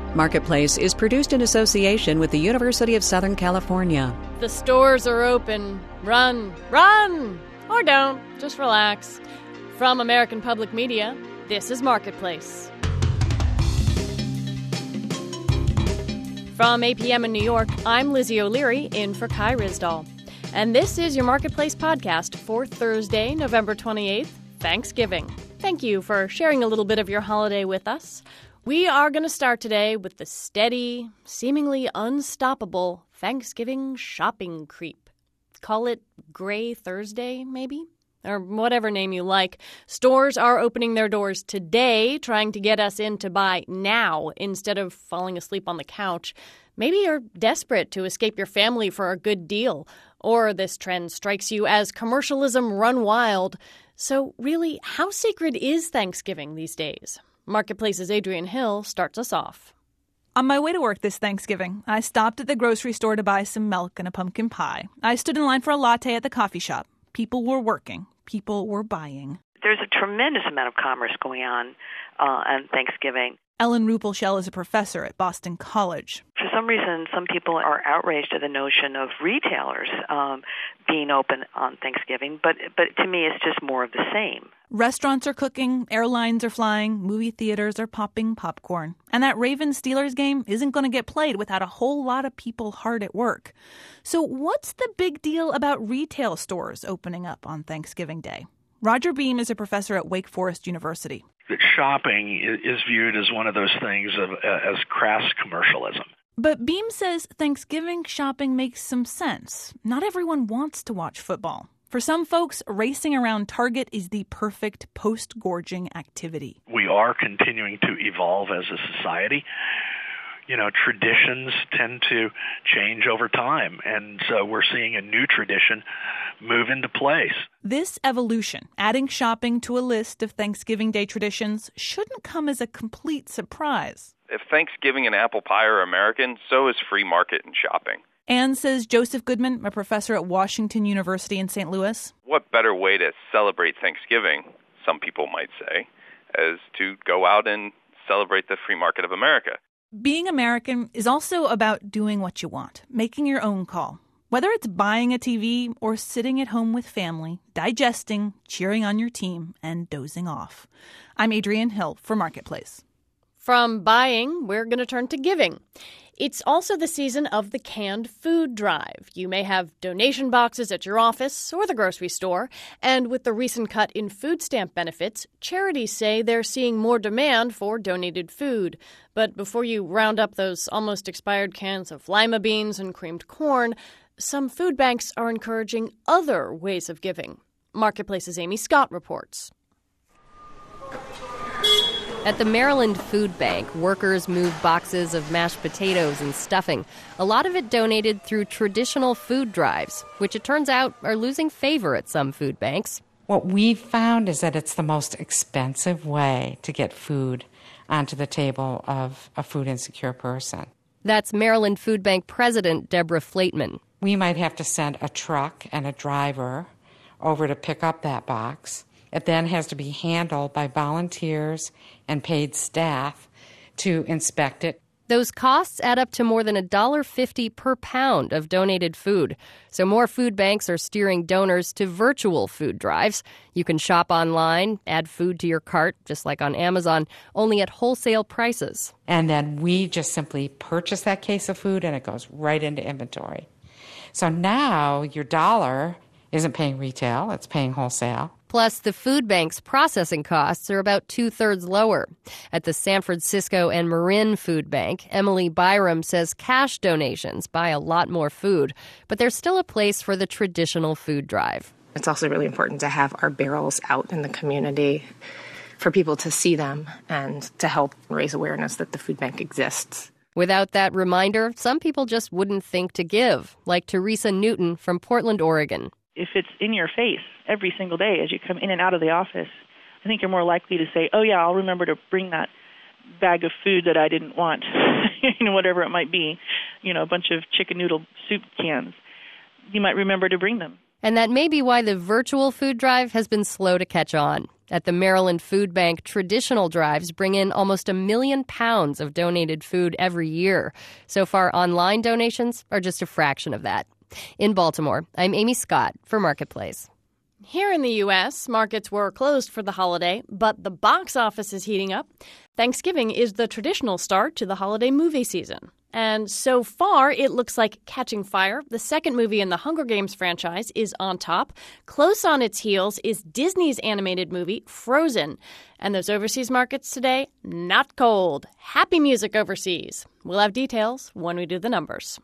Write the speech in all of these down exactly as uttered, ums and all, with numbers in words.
Marketplace is produced in association with the University of Southern California. The stores are open. Run, run! Or don't. Just relax. From American Public Media, this is Marketplace. From A P M in New York, I'm Lizzie O'Leary, in for Kai Ryssdal. And this is your Marketplace podcast for Thursday, November twenty-eighth, Thanksgiving. Thank you for sharing a little bit of your holiday with us. We are going to start today with the steady, seemingly unstoppable Thanksgiving shopping creep. Call it Gray Thursday, maybe? Or whatever name you like. Stores are opening their doors today, trying to get us in to buy now instead of falling asleep on the couch. Maybe you're desperate to escape your family for a good deal, or this trend strikes you as commercialism run wild. So really, how sacred is Thanksgiving these days? Marketplace's Adrienne Hill starts us off. On my way to work this Thanksgiving, I stopped at the grocery store to buy some milk and a pumpkin pie. I stood in line for a latte at the coffee shop. People were working. People were buying. There's a tremendous amount of commerce going on uh, on Thanksgiving. Ellen Ruppelshell is a professor at Boston College. For some reason, some people are outraged at the notion of retailers um, being open on Thanksgiving, but but to me, it's just more of the same. Restaurants are cooking, airlines are flying, movie theaters are popping popcorn. And that Ravens-Steelers game isn't going to get played without a whole lot of people hard at work. So what's the big deal about retail stores opening up on Thanksgiving Day? Roger Beam is a professor at Wake Forest University. That shopping is viewed as one of those things of uh, as crass commercialism. But Beam says Thanksgiving shopping makes some sense. Not everyone wants to watch football. For some folks, racing around Target is the perfect post-gorging activity. We are continuing to evolve as a society. You know, traditions tend to change over time, and so we're seeing a new tradition move into place. This evolution, adding shopping to a list of Thanksgiving Day traditions, shouldn't come as a complete surprise. If Thanksgiving and apple pie are American, so is free market and shopping. And says Joseph Goodman, a professor at Washington University in Saint Louis. What better way to celebrate Thanksgiving, some people might say, as to go out and celebrate the free market of America? Being American is also about doing what you want, making your own call. Whether it's buying a T V or sitting at home with family, digesting, cheering on your team, and dozing off. I'm Adrienne Hill for Marketplace. From buying, we're going to turn to giving. It's also the season of the canned food drive. You may have donation boxes at your office or the grocery store. And with the recent cut in food stamp benefits, charities say they're seeing more demand for donated food. But before you round up those almost expired cans of lima beans and creamed corn, some food banks are encouraging other ways of giving. Marketplace's Amy Scott reports. At the Maryland Food Bank, workers move boxes of mashed potatoes and stuffing, a lot of it donated through traditional food drives, which it turns out are losing favor at some food banks. What we've found is that it's the most expensive way to get food onto the table of a food insecure person. That's Maryland Food Bank President Deborah Flateman. We might have to send a truck and a driver over to pick up that box. It then has to be handled by volunteers and paid staff to inspect it. Those costs add up to more than one dollar fifty per pound of donated food. So more food banks are steering donors to virtual food drives. You can shop online, add food to your cart, just like on Amazon, only at wholesale prices. And then we just simply purchase that case of food and it goes right into inventory. So now your dollar isn't paying retail, it's paying wholesale. Plus, the food bank's processing costs are about two-thirds lower. At the San Francisco and Marin Food Bank, Emily Byram says cash donations buy a lot more food, but there's still a place for the traditional food drive. It's also really important to have our barrels out in the community for people to see them and to help raise awareness that the food bank exists. Without that reminder, some people just wouldn't think to give, like Teresa Newton from Portland, Oregon. If it's in your face every single day as you come in and out of the office, I think you're more likely to say, oh, yeah, I'll remember to bring that bag of food that I didn't want, you know, whatever it might be, you know, a bunch of chicken noodle soup cans. You might remember to bring them. And that may be why the virtual food drive has been slow to catch on. At the Maryland Food Bank, traditional drives bring in almost a million pounds of donated food every year. So far, online donations are just a fraction of that. In Baltimore, I'm Amy Scott for Marketplace. Here in the U S, markets were closed for the holiday, but the box office is heating up. Thanksgiving is the traditional start to the holiday movie season. And so far, it looks like Catching Fire, the second movie in the Hunger Games franchise, is on top. Close on its heels is Disney's animated movie, Frozen. And those overseas markets today, not cold. Happy music overseas. We'll have details when we do the numbers.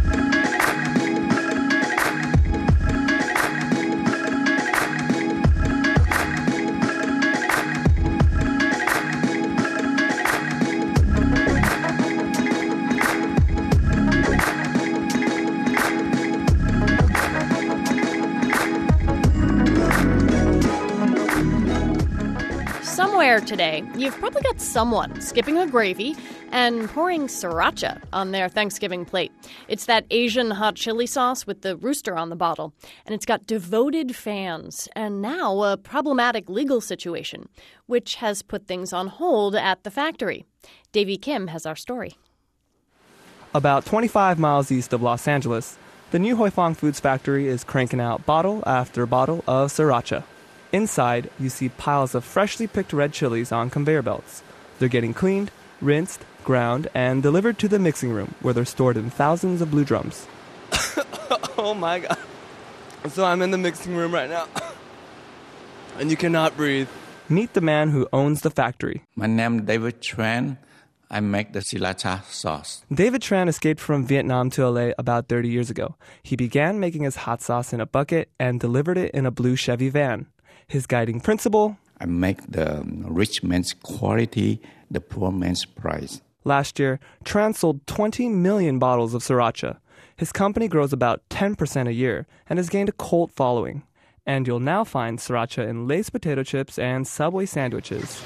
Somewhere today, you've probably got someone skipping a gravy and pouring sriracha on their Thanksgiving plate. It's that Asian hot chili sauce with the rooster on the bottle, and it's got devoted fans and now a problematic legal situation, which has put things on hold at the factory. Davey Kim has our story. About twenty-five miles east of Los Angeles, the new Hoi Fong Foods factory is cranking out bottle after bottle of sriracha. Inside, you see piles of freshly picked red chilies on conveyor belts. They're getting cleaned, rinsed, ground, and delivered to the mixing room, where they're stored in thousands of blue drums. Oh my God. So I'm in the mixing room right now. And you cannot breathe. Meet the man who owns the factory. My name is David Tran. I make the sriracha sauce. David Tran escaped from Vietnam to L A about thirty years ago. He began making his hot sauce in a bucket and delivered it in a blue Chevy van. His guiding principle? I make the rich man's quality, the poor man's price. Last year, Tran sold twenty million bottles of sriracha. His company grows about ten percent a year and has gained a cult following. And you'll now find sriracha in Lay's potato chips and Subway sandwiches.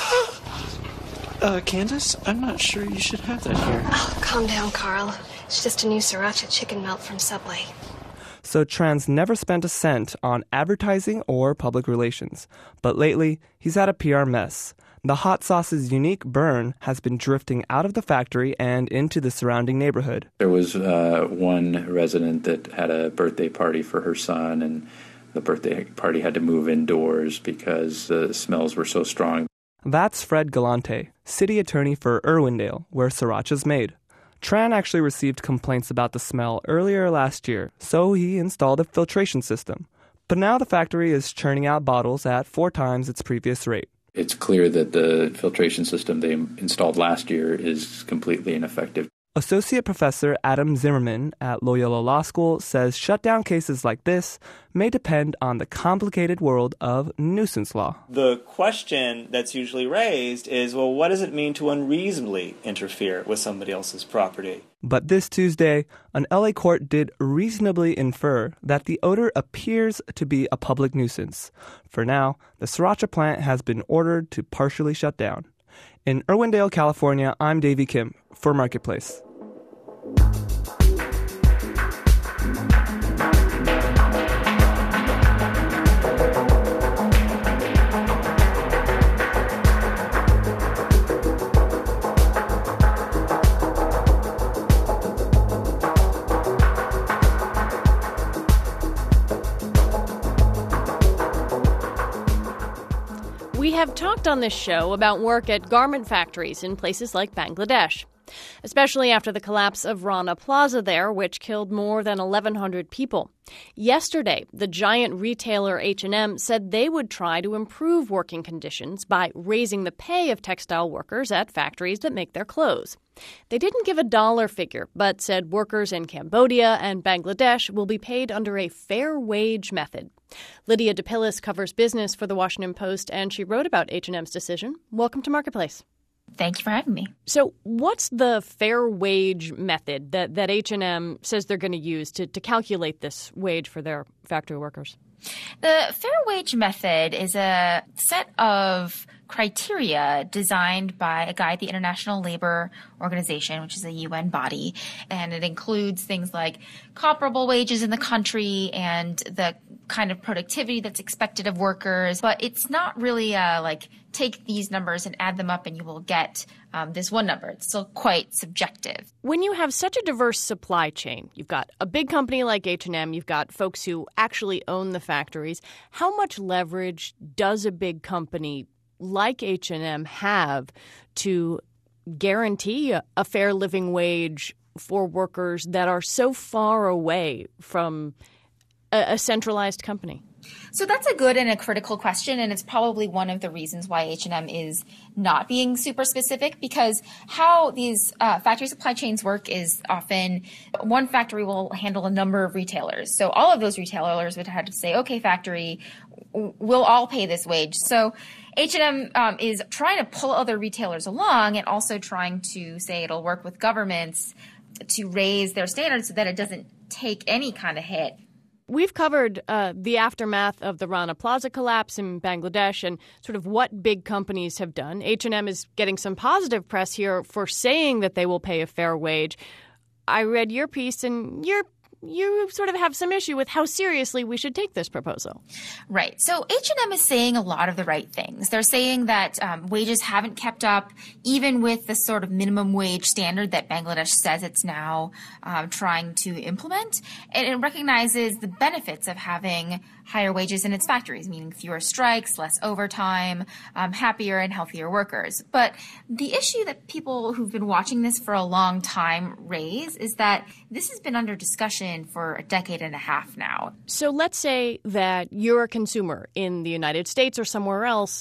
Uh, Candace, I'm not sure you should have that here. Oh, calm down, Carl. It's just a new sriracha chicken melt from Subway. So Tran's never spent a cent on advertising or public relations. But lately, he's had a P R mess. The hot sauce's unique burn has been drifting out of the factory and into the surrounding neighborhood. There was uh, one resident that had a birthday party for her son, and the birthday party had to move indoors because the smells were so strong. That's Fred Galante, city attorney for Irwindale, where sriracha's made. Tran actually received complaints about the smell earlier last year, so he installed a filtration system. But now the factory is churning out bottles at four times its previous rate. It's clear that the filtration system they installed last year is completely ineffective. Associate Professor Adam Zimmerman at Loyola Law School says shutdown cases like this may depend on the complicated world of nuisance law. The question that's usually raised is, well, what does it mean to unreasonably interfere with somebody else's property? But this Tuesday, an L A court did reasonably infer that the odor appears to be a public nuisance. For now, the sriracha plant has been ordered to partially shut down. In Irwindale, California, I'm Davey Kim for Marketplace. We have talked on this show about work at garment factories in places like Bangladesh, especially after the collapse of Rana Plaza there, which killed more than eleven hundred people. Yesterday, the giant retailer H and M said they would try to improve working conditions by raising the pay of textile workers at factories that make their clothes. They didn't give a dollar figure, but said workers in Cambodia and Bangladesh will be paid under a fair wage method. Lydia DePillis covers business for The Washington Post, and she wrote about H and M's decision. Welcome to Marketplace. Thank you for having me. So what's the fair wage method that, that H and M says they're going to use to, to calculate this wage for their factory workers? The fair wage method is a set of criteria designed by a guy at the International Labor Organization, which is a U N body. And it includes things like comparable wages in the country and the kind of productivity that's expected of workers. But it's not really uh, like take these numbers and add them up and you will get um, this one number. It's still quite subjective. When you have such a diverse supply chain, you've got a big company like H and M, you've got folks who actually own the factories. How much leverage does a big company like H and M have to guarantee a, a fair living wage for workers that are so far away from a, a centralized company? So that's a good and a critical question, and it's probably one of the reasons why H and M is not being super specific, because how these uh, factory supply chains work is often one factory will handle a number of retailers. So all of those retailers would have to say, okay, factory, we'll all pay this wage. So H and M um, is trying to pull other retailers along and also trying to say it'll work with governments to raise their standards so that it doesn't take any kind of hit. We've covered uh, the aftermath of the Rana Plaza collapse in Bangladesh and sort of what big companies have done. H and M is getting some positive press here for saying that they will pay a fair wage. I read your piece, and you're you sort of have some issue with how seriously we should take this proposal. Right. So H and M is saying a lot of the right things. They're saying that um, wages haven't kept up, even with the sort of minimum wage standard that Bangladesh says it's now um, trying to implement. And it recognizes the benefits of having higher wages in its factories, meaning fewer strikes, less overtime, um, happier and healthier workers. But the issue that people who've been watching this for a long time raise is that this has been under discussion for a decade and a half now. So let's say that you're a consumer in the United States or somewhere else.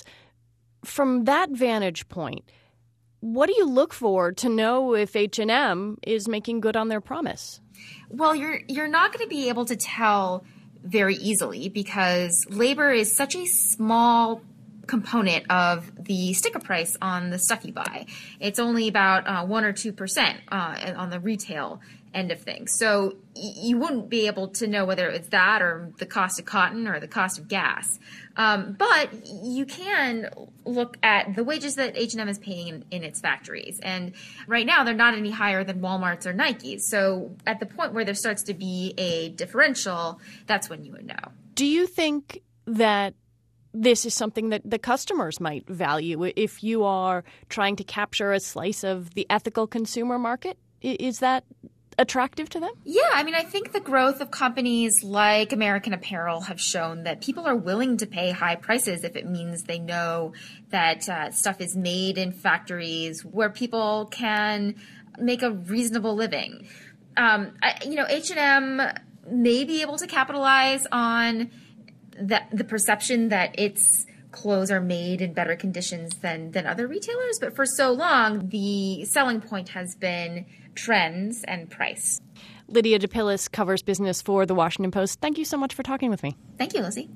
From that vantage point, what do you look for to know if H and M is making good on their promise? Well, you're you're not going to be able to tell very easily because labor is such a small component of the sticker price on the stuff you buy. It's only about uh, one or two percent uh, on the retail end of things. So y- you wouldn't be able to know whether it's that or the cost of cotton or the cost of gas. Um, but you can look at the wages that H and M is paying in, in its factories. And right now, they're not any higher than Walmart's or Nike's. So at the point where there starts to be a differential, that's when you would know. Do you think that this is something that the customers might value if you are trying to capture a slice of the ethical consumer market? Is that attractive to them? Yeah, I mean, I think the growth of companies like American Apparel have shown that people are willing to pay high prices if it means they know that uh, stuff is made in factories where people can make a reasonable living. Um, I, you know, H and M may be able to capitalize on the, the perception that its clothes are made in better conditions than, than other retailers, but for so long, the selling point has been trends and price. Lydia DePillis covers business for The Washington Post. Thank you so much for talking with me. Thank you, Lizzie.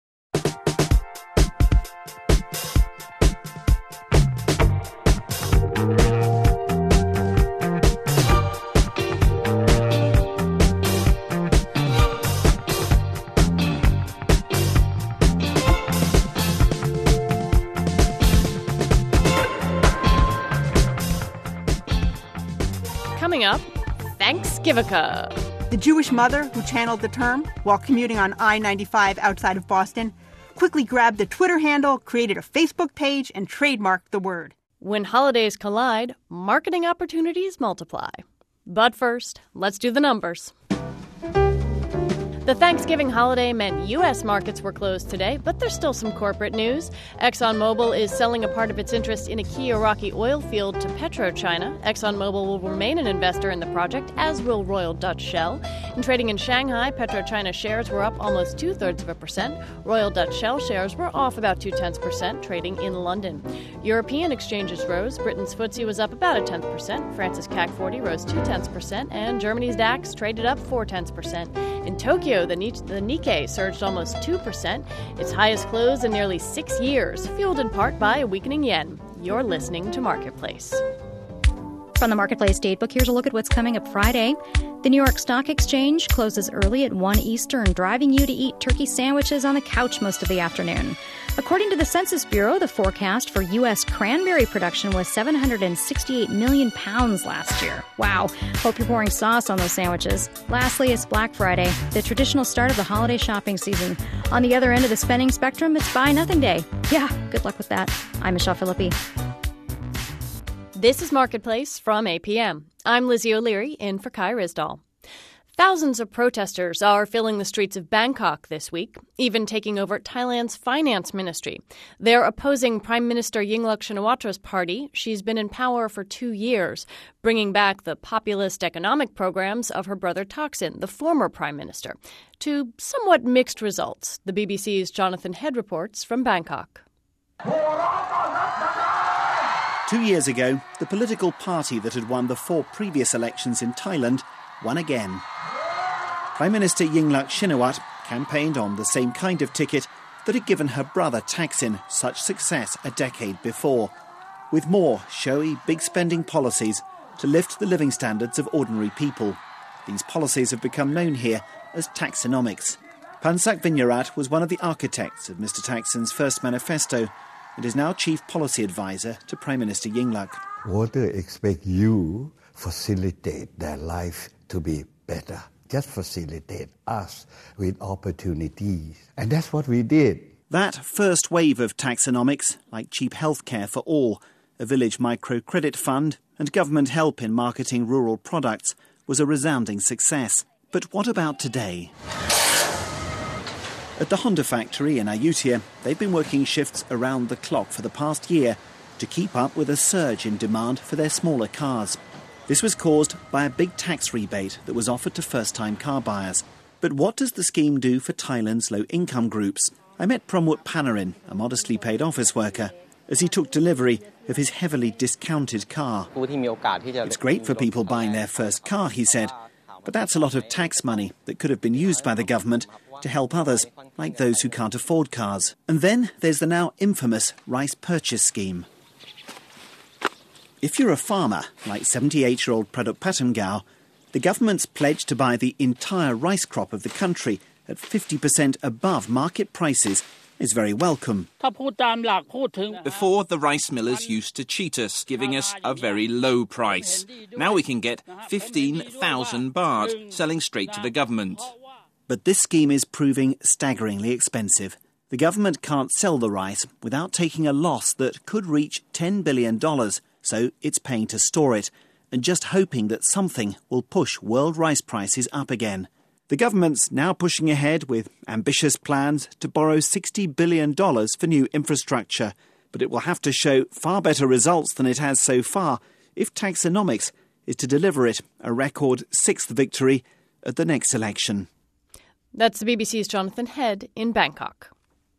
Coming up, Thanksgivica. The Jewish mother who channeled the term while commuting on I ninety-five outside of Boston quickly grabbed the Twitter handle, created a Facebook page, and trademarked the word. When holidays collide, marketing opportunities multiply. But first, let's do the numbers. The Thanksgiving holiday meant U S markets were closed today, but there's still some corporate news. ExxonMobil is selling a part of its interest in a key Iraqi oil field to PetroChina. ExxonMobil will remain an investor in the project, as will Royal Dutch Shell. In trading in Shanghai, PetroChina shares were up almost two-thirds of a percent. Royal Dutch Shell shares were off about two-tenths percent, trading in London. European exchanges rose. Britain's F T S E was up about a tenth percent. France's C A C forty rose two-tenths percent, and Germany's DAX traded up four-tenths percent. In Tokyo, The, Ni- the Nikkei surged almost two percent, its highest close in nearly six years, fueled in part by a weakening yen. You're listening to Marketplace. From the Marketplace Datebook, here's a look at what's coming up Friday. The New York Stock Exchange closes early at one Eastern, driving you to eat turkey sandwiches on the couch most of the afternoon. According to the Census Bureau, the forecast for U S cranberry production was seven hundred sixty-eight million pounds last year. Wow. Hope you're pouring sauce on those sandwiches. Lastly, it's Black Friday, the traditional start of the holiday shopping season. On the other end of the spending spectrum, it's Buy Nothing Day. Yeah, good luck with that. I'm Michelle Philippi. This is Marketplace from A P M. I'm Lizzie O'Leary, in for Kai Risdall. Thousands of protesters are filling the streets of Bangkok this week, even taking over Thailand's finance ministry. They're opposing Prime Minister Yingluck Shinawatra's party. She's been in power for two years, bringing back the populist economic programs of her brother Thaksin, the former prime minister, to somewhat mixed results. The B B C's Jonathan Head reports from Bangkok. Two years ago, the political party that had won the four previous elections in Thailand won again. Prime Minister Yingluck Shinawatra campaigned on the same kind of ticket that had given her brother Thaksin such success a decade before, with more showy, big-spending policies to lift the living standards of ordinary people. These policies have become known here as Thaksonomics. Pansak Vinyarat was one of the architects of Mister Thaksin's first manifesto and is now Chief Policy Advisor to Prime Minister Yingluck. Voters expect you facilitate their life to be better. Just facilitate us with opportunities. And that's what we did. That first wave of Thaksonomics, like cheap healthcare for all, a village microcredit fund, and government help in marketing rural products, was a resounding success. But what about today? At the Honda factory in Ayutthaya, they've been working shifts around the clock for the past year to keep up with a surge in demand for their smaller cars. This was caused by a big tax rebate that was offered to first-time car buyers. But what does the scheme do for Thailand's low-income groups? I met Promwut Panarin, a modestly paid office worker, as he took delivery of his heavily discounted car. It's great for people buying their first car, he said, but that's a lot of tax money that could have been used by the government to help others, like those who can't afford cars. And then there's the now infamous rice purchase scheme. If you're a farmer, like seventy-eight-year-old Praduk Patamgao, the government's pledge to buy the entire rice crop of the country at fifty percent above market prices is very welcome. Before, the rice millers used to cheat us, giving us a very low price. Now we can get fifteen thousand baht, selling straight to the government. But this scheme is proving staggeringly expensive. The government can't sell the rice without taking a loss that could reach ten billion dollars, so it's paying to store it, and just hoping that something will push world rice prices up again. The government's now pushing ahead with ambitious plans to borrow sixty billion dollars for new infrastructure, but it will have to show far better results than it has so far if Thaksonomics is to deliver it a record sixth victory at the next election. That's the B B C's Jonathan Head in Bangkok.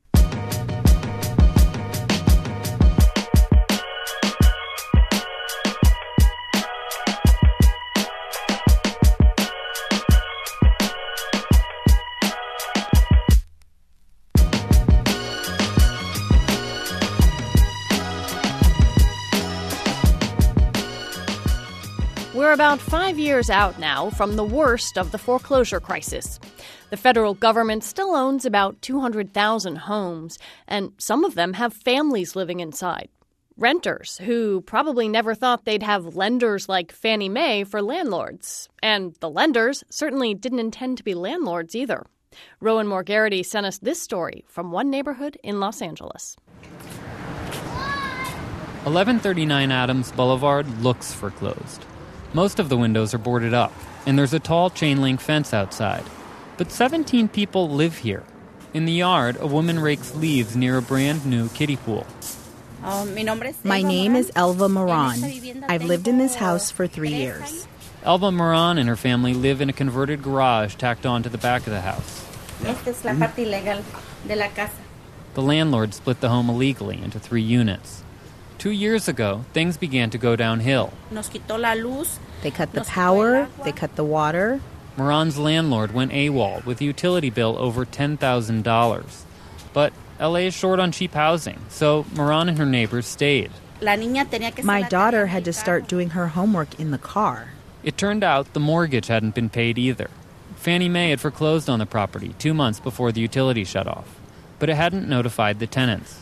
We're about five years out now from the worst of the foreclosure crisis. The federal government still owns about two hundred thousand homes, and some of them have families living inside. Renters who probably never thought they'd have lenders like Fannie Mae for landlords. And the lenders certainly didn't intend to be landlords either. Rowan Morgarity sent us this story from one neighborhood in Los Angeles. eleven thirty-nine Adams Boulevard looks foreclosed. Most of the windows are boarded up, and there's a tall chain-link fence outside. But seventeen people live here. In the yard, a woman rakes leaves near a brand-new kiddie pool. My name is Elva Moran. I've lived in this house for three years. Elva Moran and her family live in a converted garage tacked onto the back of the house. The landlord split the home illegally into three units. Two years ago, things began to go downhill. They cut the power, they cut the water. Moran's landlord went AWOL with a utility bill over ten thousand dollars. But L A is short on cheap housing, so Moran and her neighbors stayed. My daughter had to start doing her homework in the car. It turned out the mortgage hadn't been paid either. Fannie Mae had foreclosed on the property two months before the utility shut off, but it hadn't notified the tenants.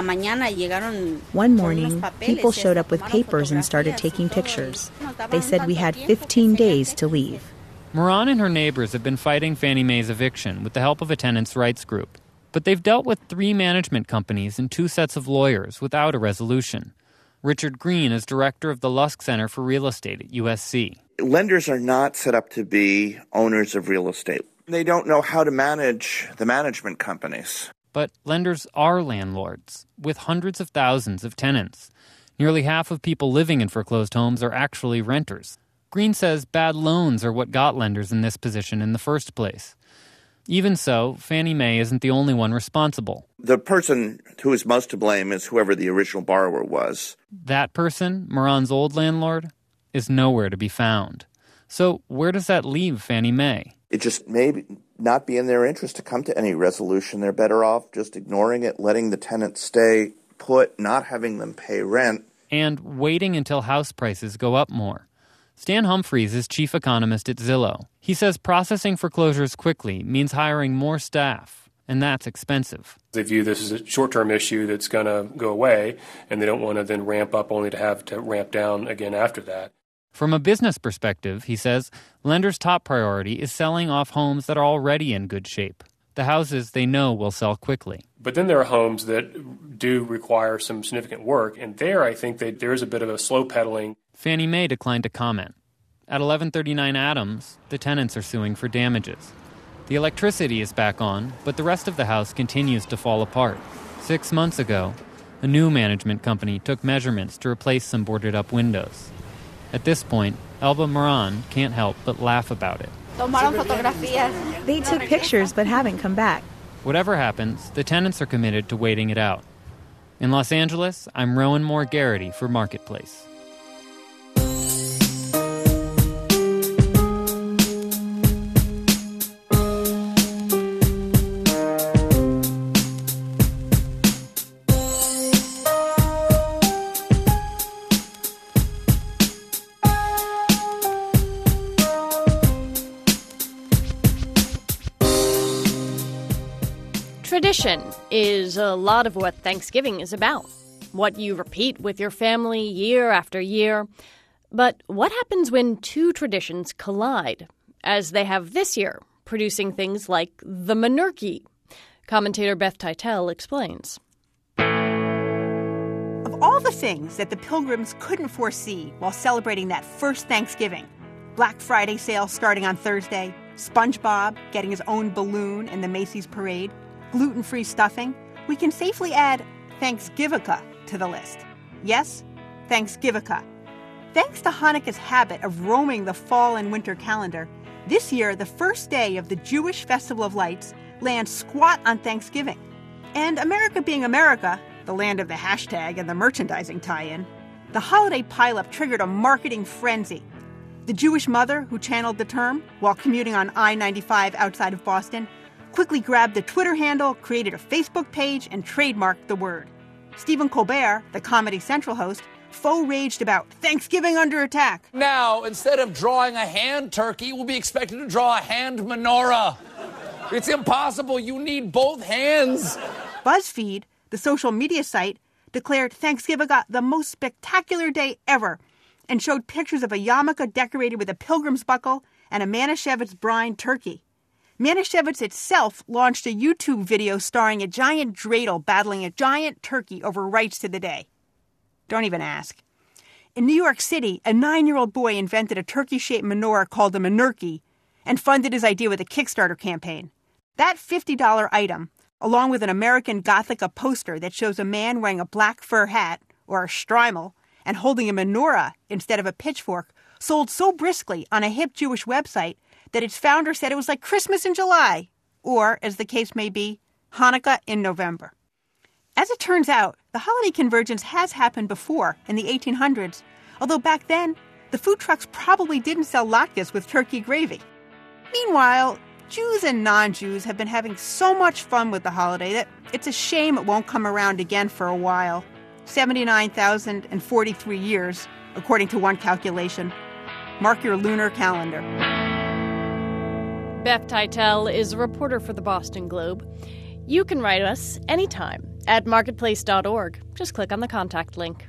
One morning, people showed up with papers and started taking pictures. They said we had fifteen days to leave. Moran and her neighbors have been fighting Fannie Mae's eviction with the help of a tenants' rights group. But they've dealt with three management companies and two sets of lawyers without a resolution. Richard Green is director of the Lusk Center for Real Estate at U S C. Lenders are not set up to be owners of real estate. They don't know how to manage the management companies. But lenders are landlords, with hundreds of thousands of tenants. Nearly half of people living in foreclosed homes are actually renters. Green says bad loans are what got lenders in this position in the first place. Even so, Fannie Mae isn't the only one responsible. The person who is most to blame is whoever the original borrower was. That person, Moran's old landlord, is nowhere to be found. So where does that leave Fannie Mae? It just may not be in their interest to come to any resolution. They're better off just ignoring it, letting the tenants stay put, not having them pay rent. And waiting until house prices go up more. Stan Humphreys is chief economist at Zillow. He says processing foreclosures quickly means hiring more staff, and that's expensive. They view this as a short-term issue that's going to go away, and they don't want to then ramp up only to have to ramp down again after that. From a business perspective, he says, lenders' top priority is selling off homes that are already in good shape, the houses they know will sell quickly. But then there are homes that do require some significant work, and there I think that there is a bit of a slow pedaling. Fannie Mae declined to comment. At eleven thirty-nine Adams, the tenants are suing for damages. The electricity is back on, but the rest of the house continues to fall apart. Six months ago, a new management company took measurements to replace some boarded-up windows. At this point, Elva Moran can't help but laugh about it. They took pictures but haven't come back. Whatever happens, the tenants are committed to waiting it out. In Los Angeles, I'm Rowan Moore Garrity for Marketplace. Tradition is a lot of what Thanksgiving is about, what you repeat with your family year after year. But what happens when two traditions collide, as they have this year, producing things like the Menurkey? Commentator Beth Titel explains. Of all the things that the Pilgrims couldn't foresee while celebrating that first Thanksgiving, Black Friday sale starting on Thursday, SpongeBob getting his own balloon in the Macy's parade, gluten-free stuffing, we can safely add Thanksgivica to the list. Yes, Thanksgivica. Thanks to Hanukkah's habit of roaming the fall and winter calendar, this year the first day of the Jewish Festival of Lights lands squat on Thanksgiving. And America being America, the land of the hashtag and the merchandising tie-in, the holiday pileup triggered a marketing frenzy. The Jewish mother who channeled the term while commuting on I ninety-five outside of Boston quickly grabbed the Twitter handle, created a Facebook page, and trademarked the word. Stephen Colbert, the Comedy Central host, faux raged about Thanksgiving under attack. Now, instead of drawing a hand turkey, we'll be expected to draw a hand menorah. It's impossible. You need both hands. BuzzFeed, the social media site, declared Thanksgiving the most spectacular day ever and showed pictures of a yarmulke decorated with a pilgrim's buckle and a Manischewitz brine turkey. Manischewitz itself launched a YouTube video starring a giant dreidel battling a giant turkey over rights to the day. Don't even ask. In New York City, a nine-year-old boy invented a turkey-shaped menorah called a Menurkey and funded his idea with a Kickstarter campaign. That fifty dollars item, along with an American Gothica poster that shows a man wearing a black fur hat, or a shtreimel, and holding a menorah instead of a pitchfork, sold so briskly on a hip Jewish website that its founder said it was like Christmas in July, or, as the case may be, Hanukkah in November. As it turns out, the holiday convergence has happened before, in the eighteen hundreds, although back then, the food trucks probably didn't sell latkes with turkey gravy. Meanwhile, Jews and non-Jews have been having so much fun with the holiday that it's a shame it won't come around again for a while. seventy-nine thousand forty-three years, according to one calculation. Mark your lunar calendar. Beth Titel is a reporter for the Boston Globe. You can write us anytime at marketplace dot org. Just click on the contact link.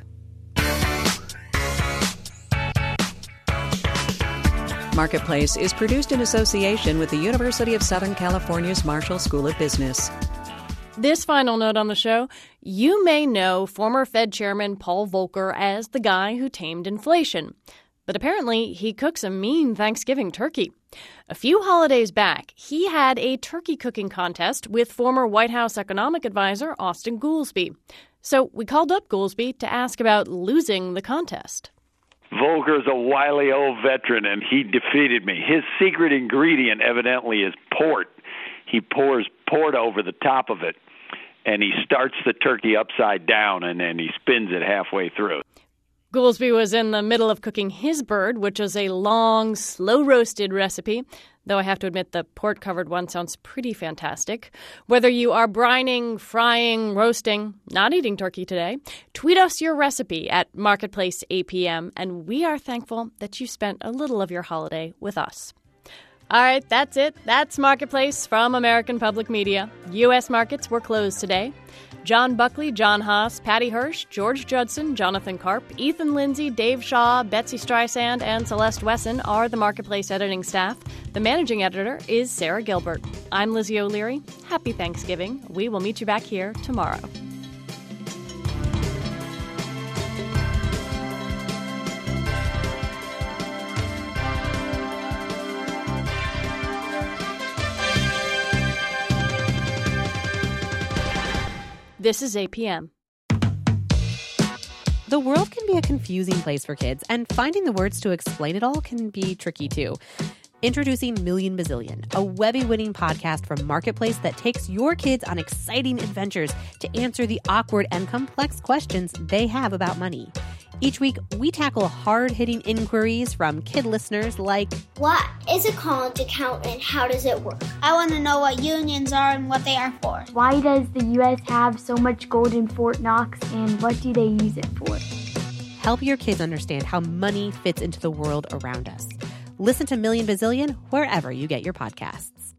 Marketplace is produced in association with the University of Southern California's Marshall School of Business. This final note on the show, you may know former Fed Chairman Paul Volcker as the guy who tamed inflation. But apparently, he cooks a mean Thanksgiving turkey. A few holidays back, he had a turkey cooking contest with former White House economic advisor Austin Goolsbee. So we called up Goolsbee to ask about losing the contest. Volcker's a wily old veteran, and he defeated me. His secret ingredient, evidently, is port. He pours port over the top of it, and he starts the turkey upside down, and then he spins it halfway through. Goolsbee was in the middle of cooking his bird, which is a long, slow-roasted recipe, though I have to admit the port-covered one sounds pretty fantastic. Whether you are brining, frying, roasting, not eating turkey today, tweet us your recipe at Marketplace A P M, and we are thankful that you spent a little of your holiday with us. All right, that's it. That's Marketplace from American Public Media. U S markets were closed today. John Buckley, John Haas, Patty Hirsch, George Judson, Jonathan Karp, Ethan Lindsay, Dave Shaw, Betsy Streisand, and Celeste Wesson are the Marketplace editing staff. The managing editor is Sarah Gilbert. I'm Lizzie O'Leary. Happy Thanksgiving. We will meet you back here tomorrow. This is A P M. The world can be a confusing place for kids, and finding the words to explain it all can be tricky too. Introducing Million Bazillion, a Webby-winning podcast from Marketplace that takes your kids on exciting adventures to answer the awkward and complex questions they have about money. Each week, we tackle hard-hitting inquiries from kid listeners like, what is a college account and how does it work? I want to know what unions are and what they are for. Why does the U S have so much gold in Fort Knox and what do they use it for? Help your kids understand how money fits into the world around us. Listen to Million Bazillion wherever you get your podcasts.